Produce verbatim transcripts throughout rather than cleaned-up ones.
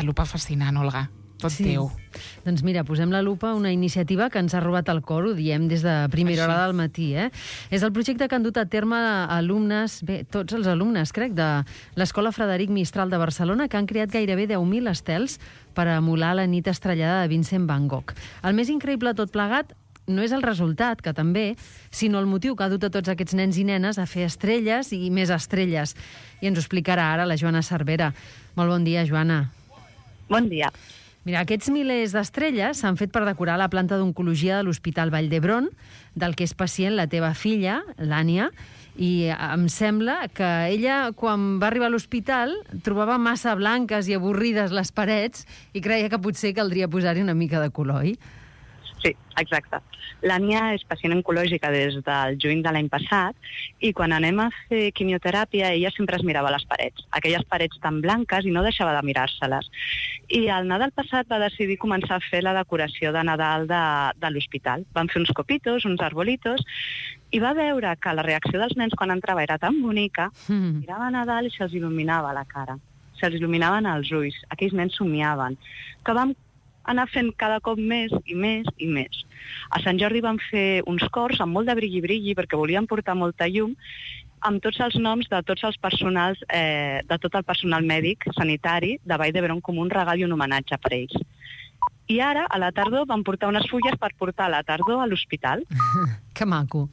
aquesta lupa fascinant, Olga. Tot sí. teu. Doncs mira, posem la lupa, una iniciativa que ens ha robat el cor, ho diem des de primera hora del matí. Eh? És el projecte que han dut a terme alumnes, bé, tots els alumnes, crec, de l'Escola Frederic Mistral de Barcelona, que han creat gairebé deu mil estels per emular la nit estrellada de Vincent Van Gogh. El més increïble tot plegat no és el resultat, que també, sinó el motiu que ha dut a tots aquests nens i nenes a fer estrelles i més estrelles. I ens ho explicarà ara la Joana Cervera. Molt bon dia, Joana. Bon dia. Mira, aquests milers d'estrelles s'han fet per decorar la planta d'oncologia de l'Hospital Vall d'Hebron, del que és pacient la teva filla, l'Ània, i em sembla que ella, quan va arribar a l'hospital, trobava massa blanques i avorrides les parets i creia que potser caldria posar-hi una mica de color, oi? Sí, exacte. L'Ània és pacient oncològica des del juny de l'any passat i quan anem a fer quimioteràpia ella sempre es mirava les parets, aquelles parets tan blanques, i no deixava de mirar-se-les. I el Nadal passat va decidir començar a fer la decoració de Nadal de, de l'hospital. Van fer uns copitos, uns arbolitos, i va veure que la reacció dels nens quan entrava era tan bonica, mm. mirava Nadal i se'ls il·luminava la cara, se'ls il·luminaven els ulls, aquells nens somiaven, que vam anar fent cada cop més i més i més. A Sant Jordi vam fer uns cors amb molt de brilli-brilli perquè volíem portar molta llum amb tots els noms de tots els personals, eh, de tot el personal mèdic sanitari de Vall d'Hebron com un regal i un homenatge per ells. I ara, a la tardor, vam portar unes fulles per portar a la tardor a l'hospital. Que maco.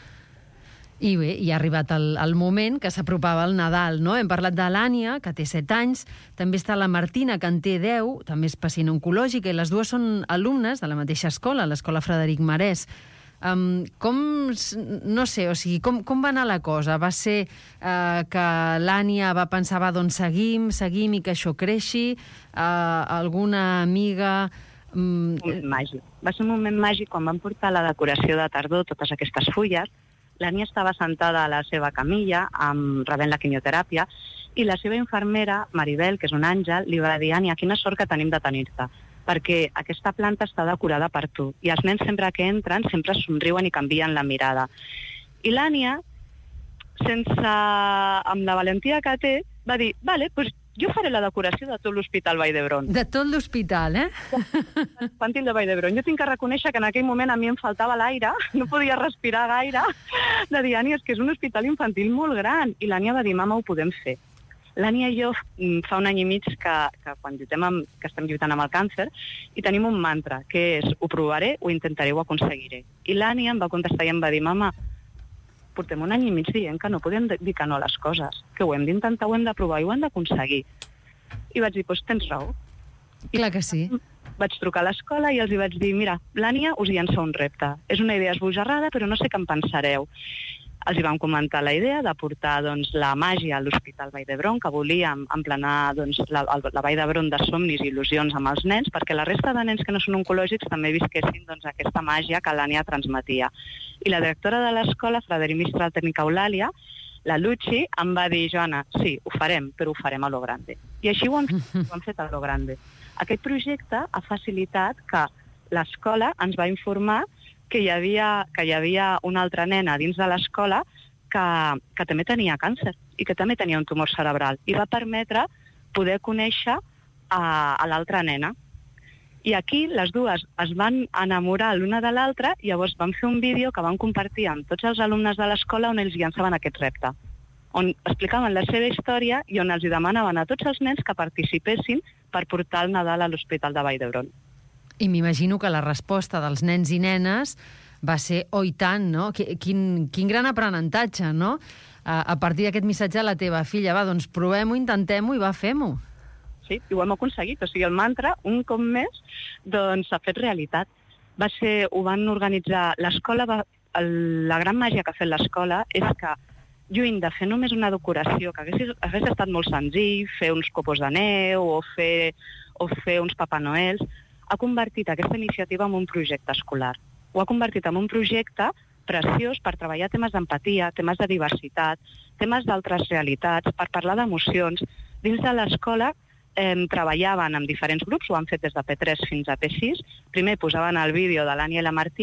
I bé, hi ha arribat el, el moment que s'apropava el Nadal, no? Hem parlat de l'Ània, que té set anys, també està la Martina, que en té deu, també és pacient oncològica, i les dues són alumnes de la mateixa escola, l'Escola Frederic Marès. Um, com, no sé, o sigui, com, com va anar la cosa? Va ser uh, que l'Ània va pensar, va, doncs seguim, seguim i que això creixi? Uh, alguna amiga... Um... Un moment màgic. Va ser un moment màgic quan van portar la decoració de tardor, totes aquestes fulles. L'Ània estava sentada a la seva camilla, amb, rebent la quimioteràpia, i la seva infermera, Maribel, que és un àngel, li va dir: Ània, quina sort que tenim de tenir-te, perquè aquesta planta està decorada per tu, i els nens sempre que entren sempre somriuen i canvien la mirada. I l'Ània, sense... amb la valentia que té, va dir: vale, doncs jo faré la decoració de tot l'Hospital Vall d'Hebron. De tot l'hospital, eh? Infantil de Vall d'Hebron. Jo tinc que reconèixer que en aquell moment a mi em faltava l'aire, no podia respirar gaire, de dir, Ània, és que és un hospital infantil molt gran. I l'Ània va dir: mama, ho podem fer. L'Ània i jo fa un any i mig que, que quan lluitem amb, que estem lluitant amb el càncer, i tenim un mantra, que és: ho provaré, ho intentaré, ho aconseguiré. I l'Ània em va contestar i em va dir: mama, portem un any i mig dient que no podem dir que no a les coses, que ho hem d'intentar, ho hem de provar i ho hem d'aconseguir. I vaig dir: doncs tens raó. Clar que sí. Vaig trucar a l'escola i els hi vaig dir: mira, l'Ània us llença un repte. És una idea esbojarrada, però no sé què en pensareu. Els hi vam comentar la idea de portar doncs, la màgia a l'Hospital Vall d'Hebron, que volíem emplenar doncs, la, la Vall d'Hebron de somnis i il·lusions amb els nens, perquè la resta de nens que no són oncològics també visquessin doncs, aquesta màgia que l'Ània transmetia. I la directora de l'escola, Frederic Mistral Tècnica Eulàlia, la Luchi, em va dir: Joana, sí, ho farem, però ho farem a lo grande. I així ho hem, ho hem fet a lo grande. Aquest projecte ha facilitat que l'escola ens va informar que hi havia, que hi havia una altra nena dins de l'escola que, que també tenia càncer i que també tenia un tumor cerebral, i va permetre poder conèixer a, a l'altra nena. I aquí les dues es van enamorar l'una de l'altra, i llavors van fer un vídeo que van compartir amb tots els alumnes de l'escola on ells llançaven aquest repte, on explicaven la seva història i on els demanaven a tots els nens que participessin per portar el Nadal a l'Hospital de Vall d'Hebron. I m'imagino que la resposta dels nens i nenes va ser: oh, i tant, no? Quin, quin gran aprenentatge, no? A, a partir d'aquest missatge a la teva filla: va, doncs provem-ho, intentem-ho i va, fem-ho. Sí, i ho hem aconseguit. O sigui, el mantra, un cop més, doncs s'ha fet realitat. Va ser, ho van organitzar, l'escola, va, el, la gran màgia que ha fet l'escola és que, lluny de fer només una decoració, que hagués, hagués estat molt senzill, fer uns copos de neu o fer, o fer uns Papa Noels, ha convertit aquesta iniciativa en un projecte escolar. Ho ha convertit en un projecte preciós per treballar temes d'empatia, temes de diversitat, temes d'altres realitats, per parlar d'emocions. Dins de l'escola eh, treballaven amb diferents grups, ho han fet des de P tres fins a P sis. Primer posaven el vídeo de l'Ània i la Martina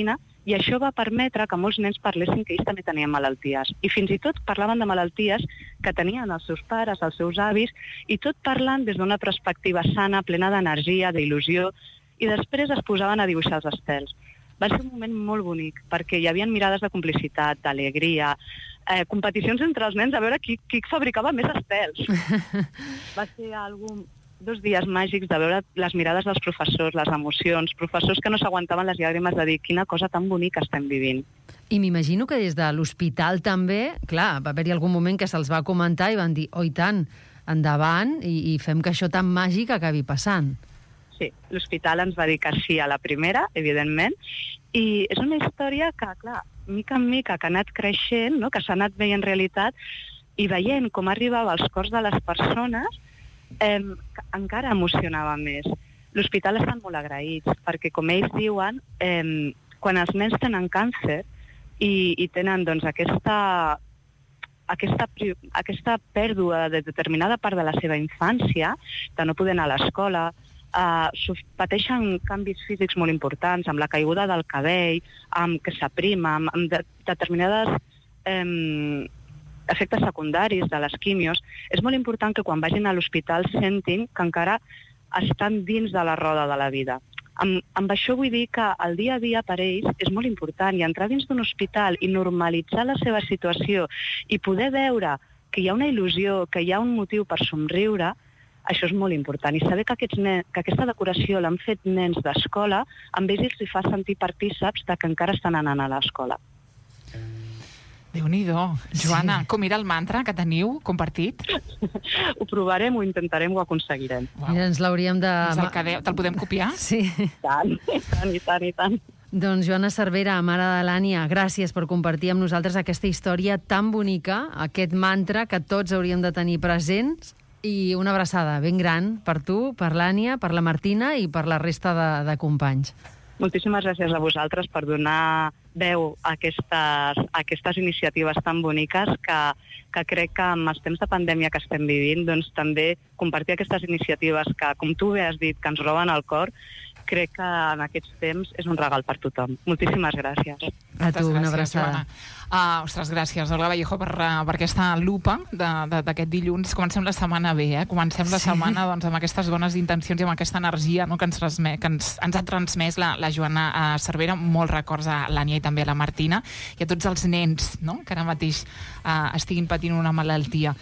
I això va permetre que molts nens parlessin que ells també tenien malalties. I fins i tot parlaven de malalties que tenien els seus pares, els seus avis, i tot parlant des d'una perspectiva sana, plena d'energia, d'il·lusió, i després es posaven a dibuixar els estels. Va ser un moment molt bonic, perquè hi havia mirades de complicitat, d'alegria, eh, competicions entre els nens a veure qui, qui fabricava més estels. Va ser algun, dos dies màgics de veure les mirades dels professors, les emocions, professors que no s'aguantaven les llàgrimes de dir quina cosa tan bonica estem vivint. I m'imagino que des de l'hospital també, clar, va haver-hi algun moment que se'ls va comentar i van dir, oh, i tant, endavant, i, i fem que això tan màgic acabi passant. Sí, l'hospital ens va dir que sí a la primera, evidentment, i és una història que, clar, mica en mica, que ha anat creixent, no? Que s'ha anat veient realitat, i veient com arribava als cors de les persones, eh, encara emocionava més. L'hospital estan molt agraïts, perquè, com ells diuen, eh, quan els nens tenen càncer i, i tenen doncs, aquesta, aquesta, aquesta pèrdua de determinada part de la seva infància, de no poder anar a l'escola, Uh, pateixen canvis físics molt importants, amb la caiguda del cabell, amb que s'aprima, amb, amb de, determinades eh, efectes secundaris de les quimios. És molt important que quan vagin a l'hospital sentin que encara estan dins de la roda de la vida. Amb, amb això vull dir que el dia a dia per ells és molt important, i entrar dins d'un hospital i normalitzar la seva situació i poder veure que hi ha una il·lusió, que hi ha un motiu per somriure, això és molt important. I saber que, aquests nen, que aquesta decoració l'han fet nens d'escola, amb ells els fa sentir partíceps de que encara estan anant a l'escola. Déu-n'hi-do. Joana, Sí. com era el mantra que teniu compartit? Ho provarem, ho intentarem, ho aconseguirem. Uau. Mira, ens l'hauríem de... Ens el quedeu, te'l podem copiar? Sí. I tant, i tant, i tant, i tant. Doncs Joana Cervera, mare de l'Ània, gràcies per compartir amb nosaltres aquesta història tan bonica, aquest mantra que tots hauríem de tenir presents, i una abraçada ben gran per tu, per l'Ània, per la Martina i per la resta de, de companys. Moltíssimes gràcies a vosaltres per donar veu a aquestes, a aquestes iniciatives tan boniques que, que crec que amb els temps de pandèmia que estem vivint, doncs també compartir aquestes iniciatives que, com tu bé has dit, que ens roben el cor, crec que en aquests temps és un regal per tothom. Moltíssimes gràcies. A tu, una abraçada. Uh, ostres, gràcies, Olga Vallejo, per, uh, per aquesta lupa d'aquest dilluns. Comencem la setmana bé, eh? Comencem la Sí. setmana doncs, amb aquestes bones intencions i amb aquesta energia, no?, que ens, transmet, que ens, ens ha transmès la, la Joana uh, Cervera. Molts records a l'Ània i també a la Martina i a tots els nens, no?, que ara mateix uh, estiguin patint una malaltia.